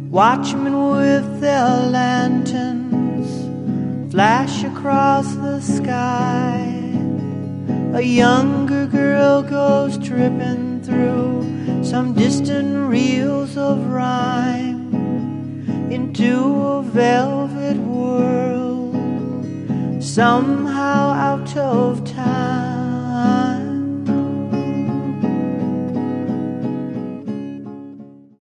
Watchmen with their lanterns flash across the sky. A younger girl goes tripping through some distant reels of rhyme into a velvet world, somehow out of time.